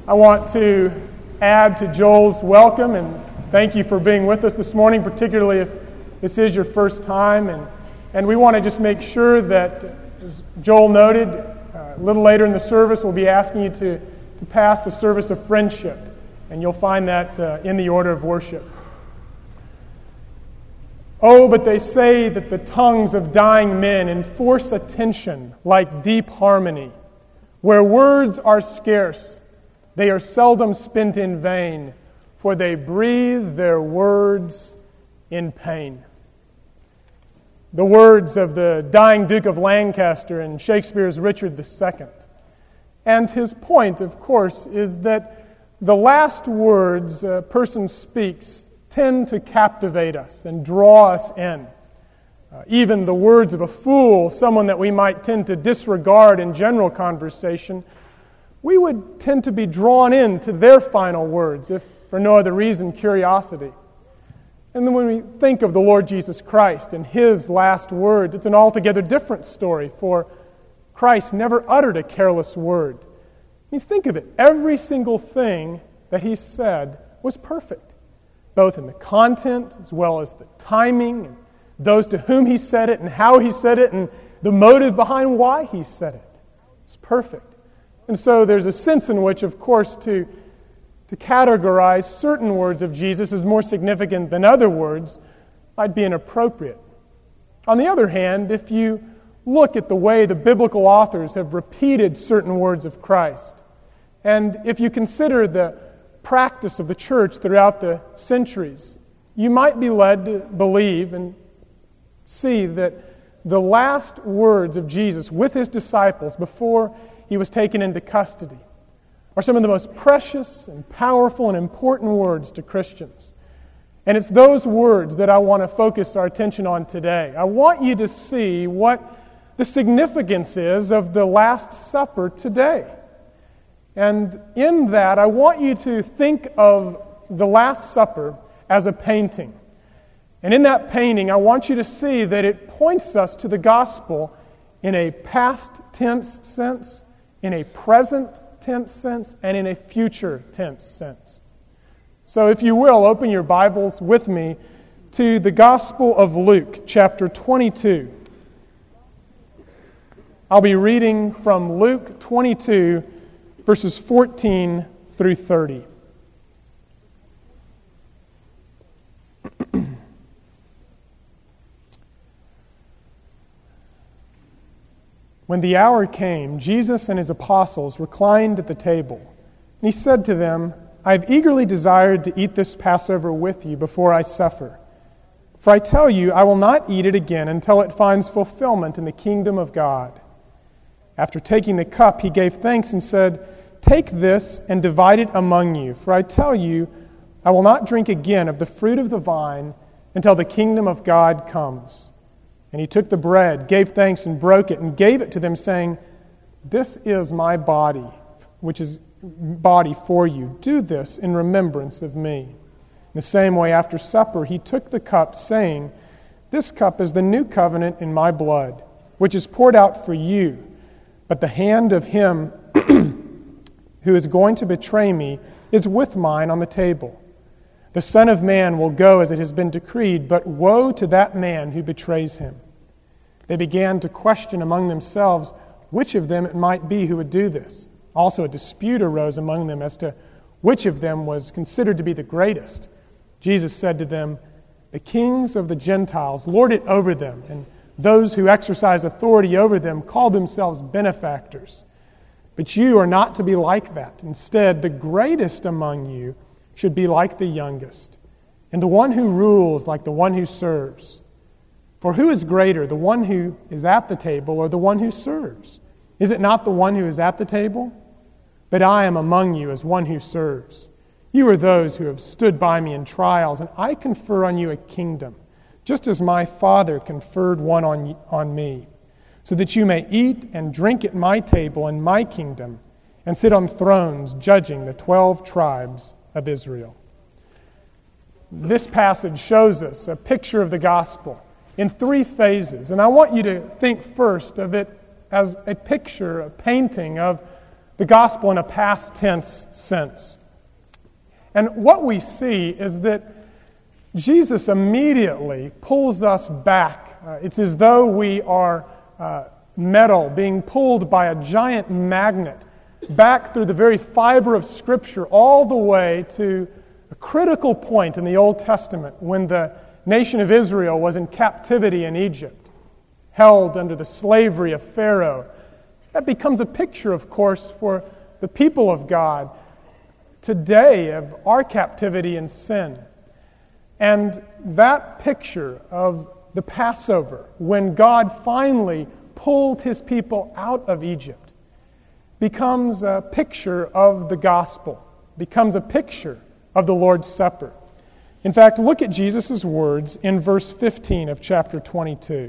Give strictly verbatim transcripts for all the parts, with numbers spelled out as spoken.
I want to add to Joel's welcome and thank you for being with us this morning, particularly if this is your first time. And, and we want to just make sure that, as Joel noted, uh, a little later in the service, we'll be asking you to, to pass the service of friendship. And you'll find that uh, in the order of worship. Oh, but they say that the tongues of dying men enforce attention like deep harmony. Where words are scarce, they are seldom spent in vain, for they breathe their words in pain. The words of the dying Duke of Lancaster in Shakespeare's Richard the Second. And his point, of course, is that the last words a person speaks tend to captivate us and draw us in. Uh, even the words of a fool, someone that we might tend to disregard in general conversation, we would tend to be drawn in to their final words, if for no other reason, curiosity. And then when we think of the Lord Jesus Christ and His last words, it's an altogether different story, for Christ never uttered a careless word. I mean, think of it. Every single thing that He said was perfect, both in the content as well as the timing, and those to whom He said it and how He said it and the motive behind why He said it. It's perfect. And so there's a sense in which, of course, to, to categorize certain words of Jesus as more significant than other words might be inappropriate. On the other hand, if you look at the way the biblical authors have repeated certain words of Christ, and if you consider the practice of the church throughout the centuries, you might be led to believe and see that the last words of Jesus with His disciples before He was taken into custody are some of the most precious and powerful and important words to Christians. And it's those words that I want to focus our attention on today. I want you to see what the significance is of the Last Supper today. And in that, I want you to think of the Last Supper as a painting. And in that painting, I want you to see that it points us to the gospel in a past tense sense, in a present tense sense, and in a future tense sense. So if you will, open your Bibles with me to the Gospel of Luke, chapter twenty-two. I'll be reading from Luke twenty-two, verses fourteen through thirty. When the hour came, Jesus and His apostles reclined at the table. And He said to them, I have eagerly desired to eat this Passover with you before I suffer. For I tell you, I will not eat it again until it finds fulfillment in the kingdom of God. After taking the cup, He gave thanks and said, Take this and divide it among you. For I tell you, I will not drink again of the fruit of the vine until the kingdom of God comes. And He took the bread, gave thanks, and broke it, and gave it to them, saying, This is my body, which is body for you. Do this in remembrance of me. In the same way, after supper, He took the cup, saying, This cup is the new covenant in my blood, which is poured out for you. But the hand of him who is going to betray me is with mine on the table. The Son of Man will go as it has been decreed, but woe to that man who betrays Him. They began to question among themselves which of them it might be who would do this. Also a dispute arose among them as to which of them was considered to be the greatest. Jesus said to them, The kings of the Gentiles lord it over them, and those who exercise authority over them call themselves benefactors. But you are not to be like that. Instead, the greatest among you should be like the youngest, and the one who rules like the one who serves. For who is greater, the one who is at the table or the one who serves? Is it not the one who is at the table? But I am among you as one who serves. You are those who have stood by me in trials, and I confer on you a kingdom, just as my Father conferred one on, on me, so that you may eat and drink at my table in my kingdom, and sit on thrones judging the twelve tribes of Israel. This passage shows us a picture of the gospel in three phases. And I want you to think first of it as a picture, a painting of the gospel in a past tense sense. And what we see is that Jesus immediately pulls us back. Uh, it's as though we are uh, metal being pulled by a giant magnet back through the very fiber of Scripture all the way to a critical point in the Old Testament when the nation of Israel was in captivity in Egypt, held under the slavery of Pharaoh. That becomes a picture, of course, for the people of God today of our captivity in sin. And that picture of the Passover, when God finally pulled His people out of Egypt, becomes a picture of the gospel, becomes a picture of the Lord's Supper. In fact, look at Jesus' words in verse fifteen of chapter twenty-two.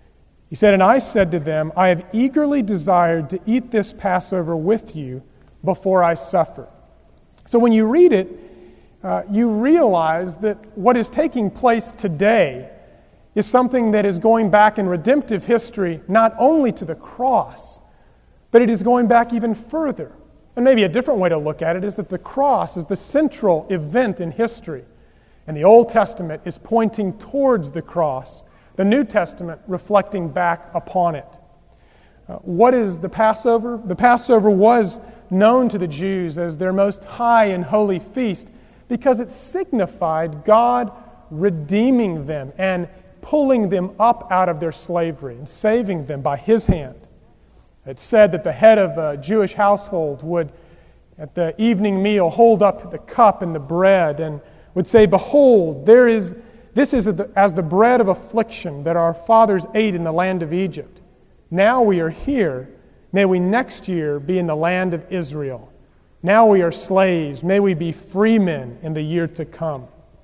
He said, "And I said to them, I have eagerly desired to eat this Passover with you before I suffer." So when you read it, uh, you realize that what is taking place today is something that is going back in redemptive history not only to the cross, but it is going back even further. And maybe a different way to look at it is that the cross is the central event in history. And the Old Testament is pointing towards the cross, the New Testament reflecting back upon it. Uh, what is the Passover? The Passover was known to the Jews as their most high and holy feast because it signified God redeeming them and pulling them up out of their slavery and saving them by His hand. It's said that the head of a Jewish household would, at the evening meal, hold up the cup and the bread and would say, "Behold, there is this is as the bread of affliction that our fathers ate in the land of Egypt. Now we are here. May we next year be in the land of Israel. Now we are slaves. May we be free men in the year to come."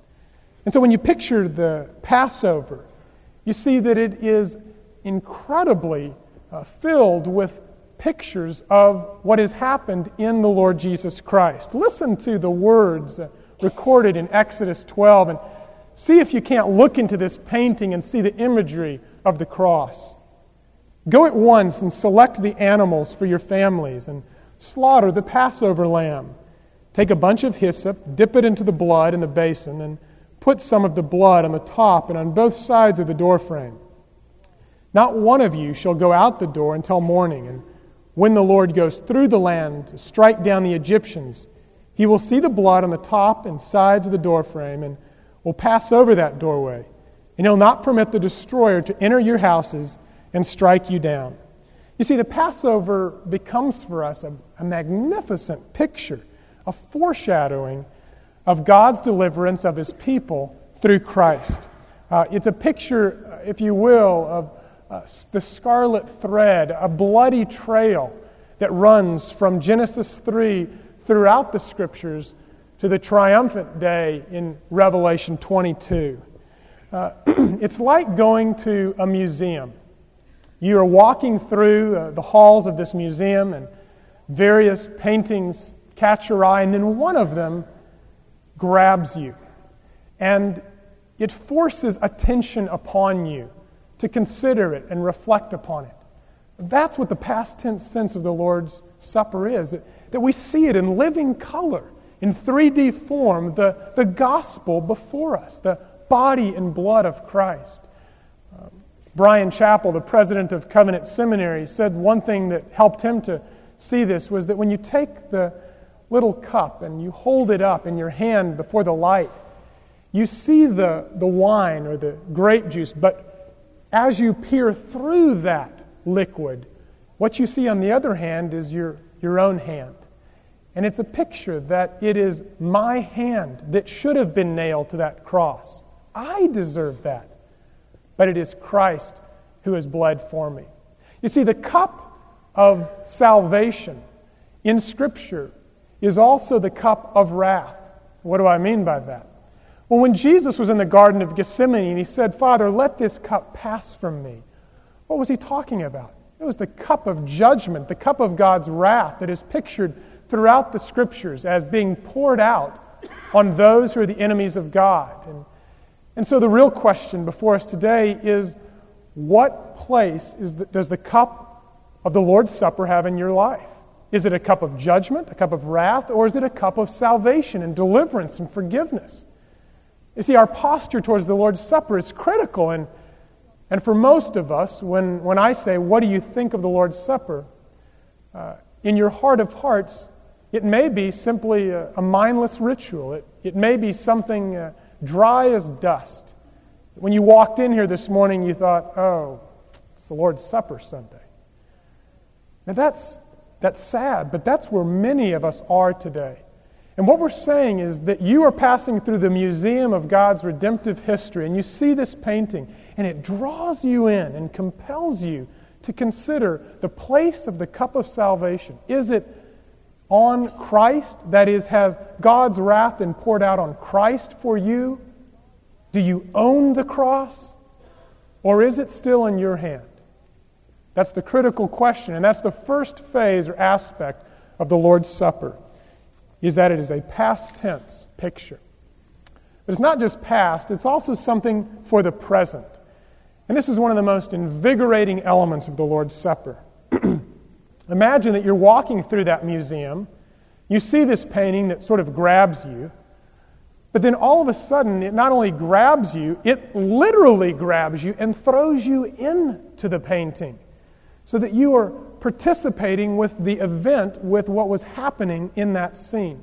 And so when you picture the Passover, you see that it is incredibly uh, filled with pictures of what has happened in the Lord Jesus Christ. Listen to the words uh, recorded in Exodus twelve and see if you can't look into this painting and see the imagery of the cross. "Go at once and select the animals for your families and slaughter the Passover lamb. Take a bunch of hyssop, dip it into the blood in the basin, and put some of the blood on the top and on both sides of the doorframe. Not one of you shall go out the door until morning, and when the Lord goes through the land to strike down the Egyptians, He will see the blood on the top and sides of the doorframe and will pass over that doorway, and He'll not permit the destroyer to enter your houses and strike you down." You see, the Passover becomes for us a, a magnificent picture, a foreshadowing of God's deliverance of His people through Christ. Uh, it's a picture, if you will, of uh, the scarlet thread, a bloody trail that runs from Genesis three throughout the Scriptures to the triumphant day in Revelation twenty-two. Uh, it's like going to a museum. You are walking through uh, the halls of this museum and various paintings catch your eye, and then one of them grabs you. And it forces attention upon you to consider it and reflect upon it. That's what the past tense sense of the Lord's Supper is, that, that we see it in living color, in three D form, the, the gospel before us, the body and blood of Christ. Um, Brian Chappell, the president of Covenant Seminary, said one thing that helped him to see this was that when you take the little cup and you hold it up in your hand before the light, you see the, the wine or the grape juice, but as you peer through that liquid, what you see on the other hand is your, your own hand. And it's a picture that it is my hand that should have been nailed to that cross. I deserve that. But it is Christ who has bled for me. You see, the cup of salvation in Scripture is also the cup of wrath. What do I mean by that? Well, when Jesus was in the Garden of Gethsemane and He said, "Father, let this cup pass from me," what was He talking about? It was the cup of judgment, the cup of God's wrath that is pictured throughout the Scriptures as being poured out on those who are the enemies of God. And, and so the real question before us today is, what place is the, does the cup of the Lord's Supper have in your life? Is it a cup of judgment, a cup of wrath, or is it a cup of salvation and deliverance and forgiveness? You see, our posture towards the Lord's Supper is critical, and, and for most of us, when, when I say, what do you think of the Lord's Supper? Uh, in your heart of hearts, it may be simply a, a mindless ritual. It, it may be something uh, dry as dust. When you walked in here this morning, you thought, oh, it's the Lord's Supper Sunday. Now that's, that's sad, but that's where many of us are today. And what we're saying is that you are passing through the museum of God's redemptive history, and you see this painting, and it draws you in and compels you to consider the place of the cup of salvation. Is it on Christ? That is, has God's wrath been poured out on Christ for you? Do you own the cross? Or is it still in your hand? That's the critical question, and that's the first phase or aspect of the Lord's Supper, is that it is a past tense picture. But it's not just past, it's also something for the present. And this is one of the most invigorating elements of the Lord's Supper. Imagine that you're walking through that museum, you see this painting that sort of grabs you, but then all of a sudden it not only grabs you, it literally grabs you and throws you into the painting, so that you are participating with the event, with what was happening in that scene.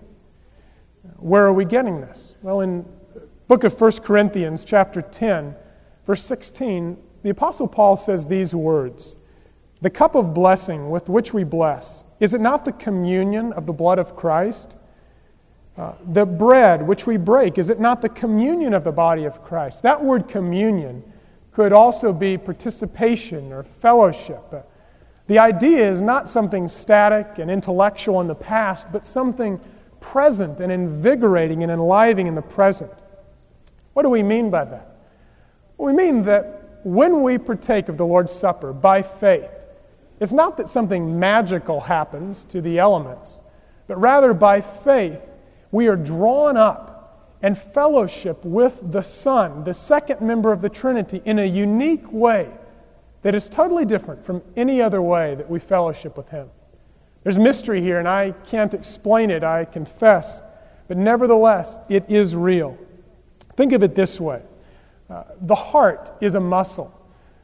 Where are we getting this? Well, in the book of First Corinthians, chapter ten, verse sixteen, the Apostle Paul says these words, "The cup of blessing with which we bless, is it not the communion of the blood of Christ? Uh, the bread which we break, is it not the communion of the body of Christ?" That word communion could also be participation or fellowship. Uh, the idea is not something static and intellectual in the past, but something present and invigorating and enlivening in the present. What do we mean by that? We mean that when we partake of the Lord's Supper by faith, it's not that something magical happens to the elements, but rather by faith we are drawn up and fellowship with the Son, the second member of the Trinity, in a unique way that is totally different from any other way that we fellowship with Him. There's mystery here, and I can't explain it, I confess, but nevertheless, it is real. Think of it this way. Uh, the heart is a muscle,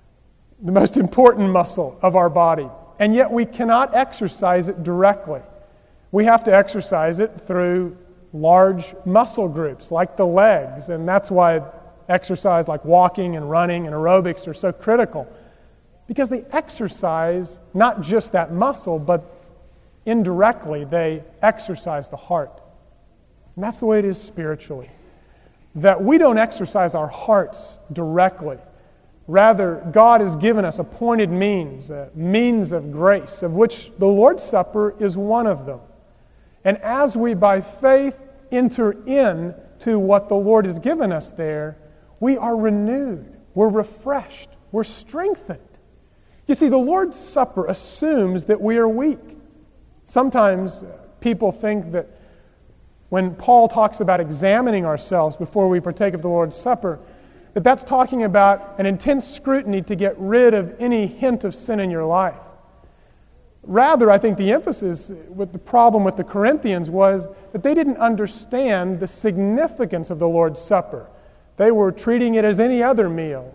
the most important muscle of our body, and yet we cannot exercise it directly. We have to exercise it through large muscle groups like the legs, and that's why exercise like walking and running and aerobics are so critical, because they exercise not just that muscle, but indirectly they exercise the heart. And that's the way it is spiritually, that we don't exercise our hearts directly. Rather, God has given us appointed means, uh, means of grace, of which the Lord's Supper is one of them. And as we by faith enter in to what the Lord has given us there, we are renewed, we're refreshed, we're strengthened. You see, the Lord's Supper assumes that we are weak. Sometimes people think that when Paul talks about examining ourselves before we partake of the Lord's Supper, that that's talking about an intense scrutiny to get rid of any hint of sin in your life. Rather, I think the emphasis with the problem with the Corinthians was that they didn't understand the significance of the Lord's Supper. They were treating it as any other meal.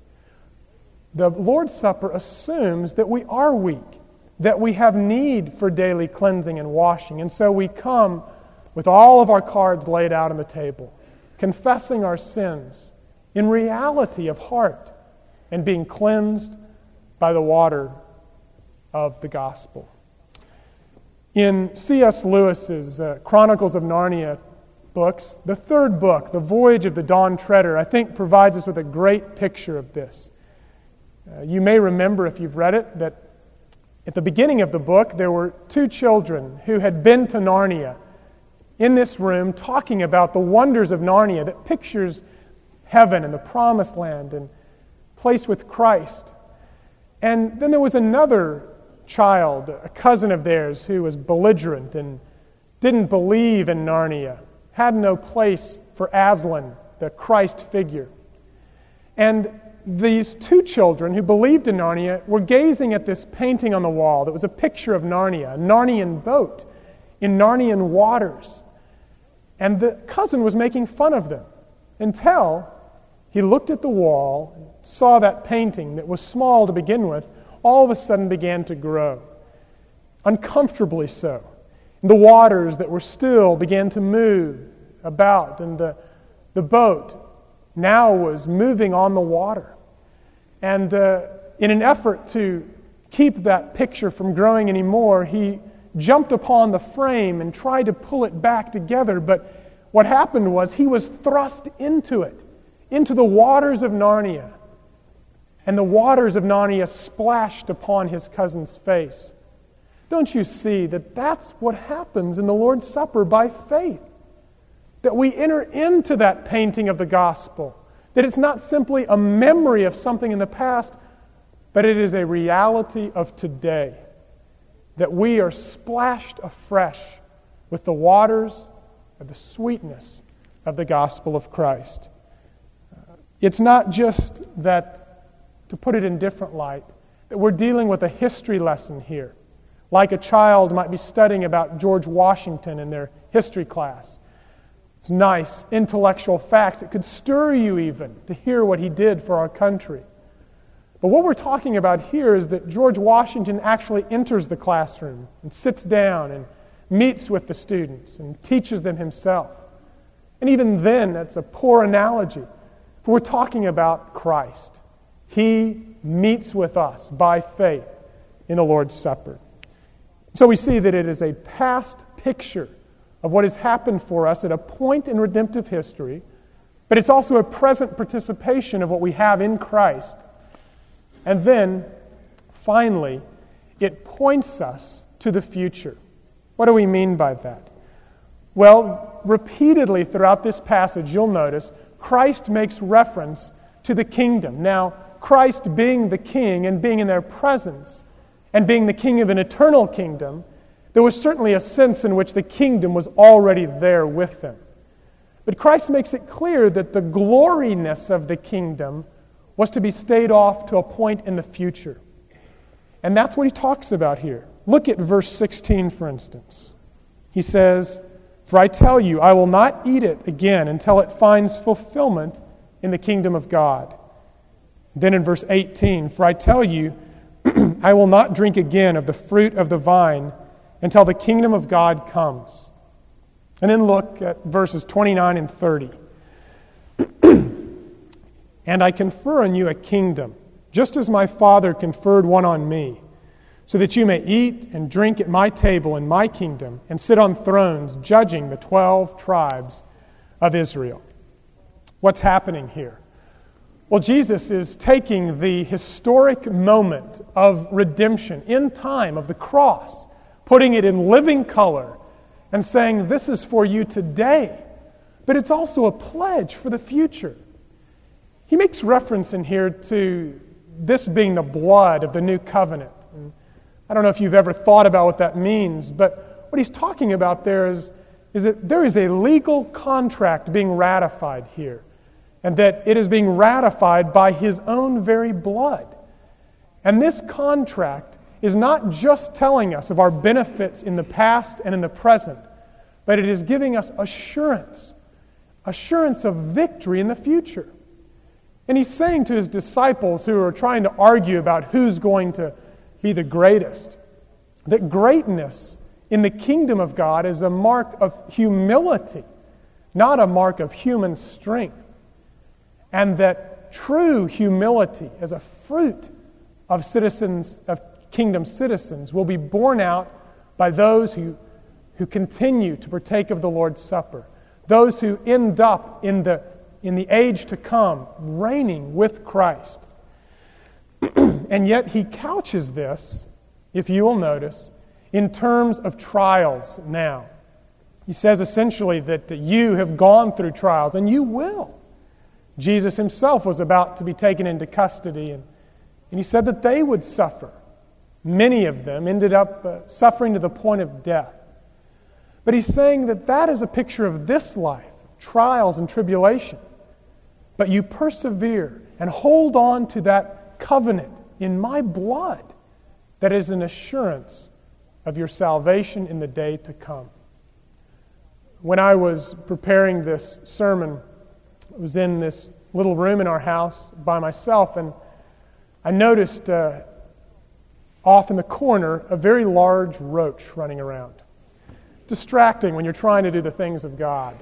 The Lord's Supper assumes that we are weak, that we have need for daily cleansing and washing, and so we come with all of our cards laid out on the table, confessing our sins in reality of heart and being cleansed by the water of the gospel. In C S Lewis's uh, Chronicles of Narnia books, the third book, The Voyage of the Dawn Treader, I think provides us with a great picture of this. Uh, you may remember, if you've read it, that at the beginning of the book there were two children who had been to Narnia in this room talking about the wonders of Narnia that pictures heaven and the promised land and place with Christ. And then there was another child, a cousin of theirs, who was belligerent and didn't believe in Narnia, had no place for Aslan, the Christ figure. And these two children who believed in Narnia were gazing at this painting on the wall that was a picture of Narnia, a Narnian boat in Narnian waters. And the cousin was making fun of them until he looked at the wall and saw that painting that was small to begin with, all of a sudden began to grow, uncomfortably so. And the waters that were still began to move about, and the, the boat now was moving on the water. And uh, in an effort to keep that picture from growing anymore, he jumped upon the frame and tried to pull it back together, but what happened was he was thrust into it, into the waters of Narnia. And the waters of Narnia splashed upon his cousin's face. Don't you see that that's what happens in the Lord's Supper by faith? That we enter into that painting of the gospel. That it's not simply a memory of something in the past, but it is a reality of today. That we are splashed afresh with the waters of the sweetness of the gospel of Christ. It's not just that, to put it in different light, that we're dealing with a history lesson here, like a child might be studying about George Washington in their history class. It's nice, intellectual facts. It could stir you even to hear what he did for our country. But what we're talking about here is that George Washington actually enters the classroom and sits down and meets with the students and teaches them himself. And even then, that's a poor analogy. For we're talking about Christ. He meets with us by faith in the Lord's Supper. So we see that it is a past picture of what has happened for us at a point in redemptive history, but it's also a present participation of what we have in Christ. And then, finally, it points us to the future. What do we mean by that? Well, repeatedly throughout this passage, you'll notice Christ makes reference to the kingdom. Now, Christ being the king and being in their presence and being the king of an eternal kingdom, there was certainly a sense in which the kingdom was already there with them. But Christ makes it clear that the gloriness of the kingdom was to be stayed off to a point in the future. And that's what he talks about here. Look at verse sixteen, for instance. He says, "For I tell you, I will not eat it again until it finds fulfillment in the kingdom of God." Then in verse eighteen, "For I tell you, I will not drink again of the fruit of the vine until the kingdom of God comes." And then look at verses twenty-nine and thirty. "And I confer on you a kingdom, just as my Father conferred one on me, so that you may eat and drink at my table in my kingdom and sit on thrones judging the twelve tribes of Israel." What's happening here? Well, Jesus is taking the historic moment of redemption in time of the cross, putting it in living color, and saying, this is for you today, but it's also a pledge for the future. He makes reference in here to this being the blood of the new covenant. And I don't know if you've ever thought about what that means, but what he's talking about there is, is that there is a legal contract being ratified here, and that it is being ratified by his own very blood. And this contract is not just telling us of our benefits in the past and in the present, but it is giving us assurance, assurance of victory in the future. And he's saying to his disciples who are trying to argue about who's going to be the greatest, that greatness in the kingdom of God is a mark of humility, not a mark of human strength. And that true humility as a fruit of citizens, of kingdom citizens, will be borne out by those who, who continue to partake of the Lord's Supper, those who end up in the in the age to come, reigning with Christ. And yet he couches this, if you will notice, in terms of trials now. He says essentially that you have gone through trials, and you will. Jesus himself was about to be taken into custody, and, and he said that they would suffer. Many of them ended up uh, suffering to the point of death. But he's saying that that is a picture of this life, trials and tribulation. But you persevere, and hold on to that covenant in my blood that is an assurance of your salvation in the day to come. When I was preparing this sermon, I was in this little room in our house by myself, and I noticed uh, off in the corner a very large roach running around. Distracting when you're trying to do the things of God.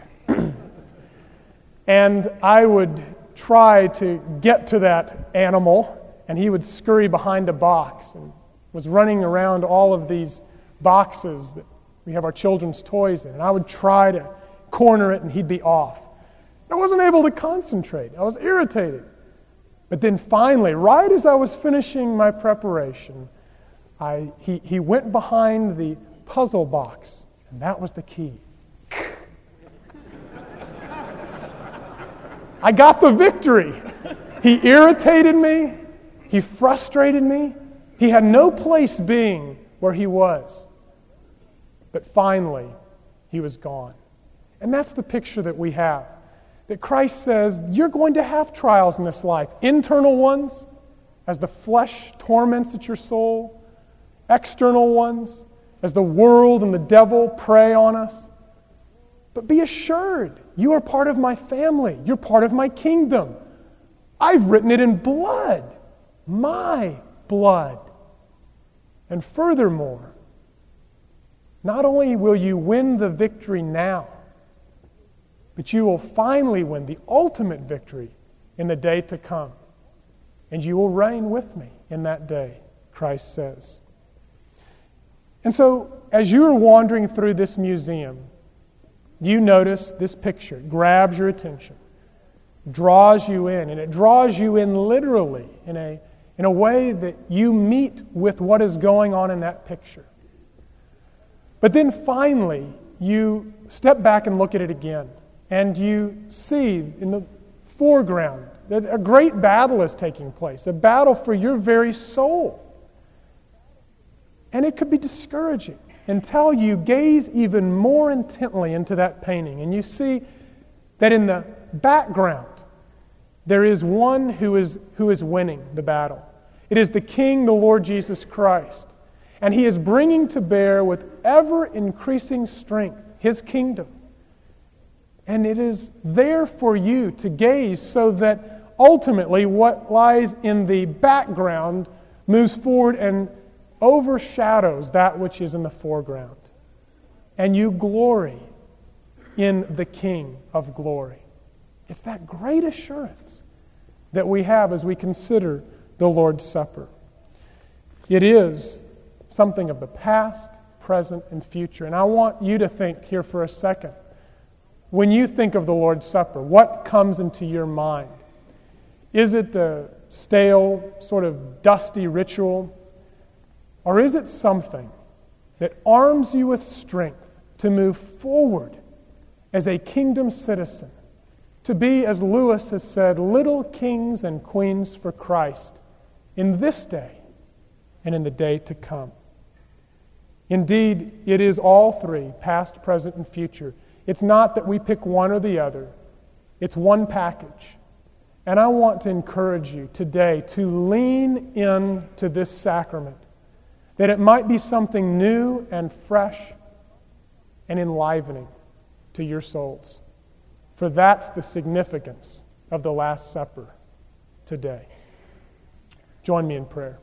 And I would try to get to that animal, and he would scurry behind a box and was running around all of these boxes that we have our children's toys in. And I would try to corner it, and he'd be off. I wasn't able to concentrate. I was irritated. But then finally, right as I was finishing my preparation, I, he, he went behind the puzzle box, and that was the key. I got the victory. He irritated me. He frustrated me. He had no place being where he was. But finally, he was gone. And that's the picture that we have. That Christ says, you're going to have trials in this life. Internal ones, as the flesh torments at your soul. External ones, as the world and the devil prey on us. But be assured, you are part of my family. You're part of my kingdom. I've written it in blood. My blood. And furthermore, not only will you win the victory now, but you will finally win the ultimate victory in the day to come. And you will reign with me in that day, Christ says. And so, as you are wandering through this museum, you notice this picture, grabs your attention, draws you in, and it draws you in literally in a, in a way that you meet with what is going on in that picture. But then finally, you step back and look at it again, and you see in the foreground that a great battle is taking place, a battle for your very soul. And it could be discouraging until you gaze even more intently into that painting and you see that in the background there is one who is, who is winning the battle. It is the King, the Lord Jesus Christ. And He is bringing to bear with ever-increasing strength His kingdom. And it is there for you to gaze so that ultimately what lies in the background moves forward and overshadows that which is in the foreground. And you glory in the King of glory. It's that great assurance that we have as we consider the Lord's Supper. It is something of the past, present, and future. And I want you to think here for a second. When you think of the Lord's Supper, what comes into your mind? Is it a stale, sort of dusty ritual? Or is it something that arms you with strength to move forward as a kingdom citizen, to be, as Lewis has said, little kings and queens for Christ in this day and in the day to come? Indeed, it is all three, past, present, and future. It's not that we pick one or the other. It's one package. And I want to encourage you today to lean into this sacrament, that it might be something new and fresh and enlivening to your souls. For that's the significance of the Last Supper today. Join me in prayer.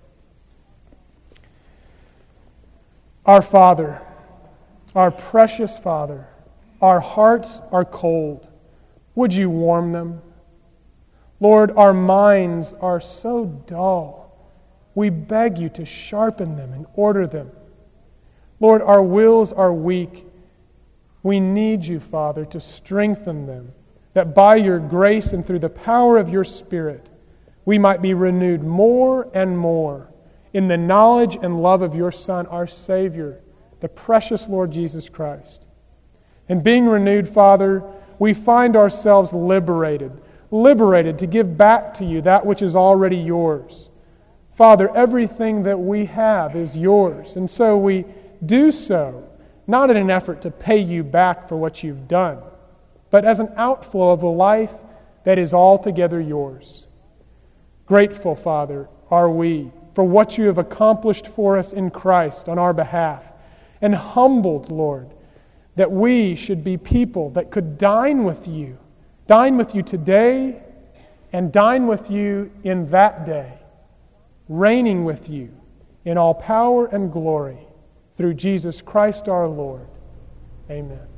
Our Father, our precious Father, our hearts are cold. Would you warm them? Lord, our minds are so dull. We beg you to sharpen them and order them. Lord, our wills are weak. We need you, Father, to strengthen them, that by your grace and through the power of your Spirit, we might be renewed more and more in the knowledge and love of your Son, our Savior, the precious Lord Jesus Christ. And being renewed, Father, we find ourselves liberated, liberated to give back to you that which is already yours. Father, everything that we have is yours, and so we do so, not in an effort to pay you back for what you've done, but as an outflow of a life that is altogether yours. Grateful, Father, are we for what you have accomplished for us in Christ on our behalf, and humbled, Lord, that we should be people that could dine with you, dine with you today, and dine with you in that day, reigning with you in all power and glory through Jesus Christ our Lord. Amen.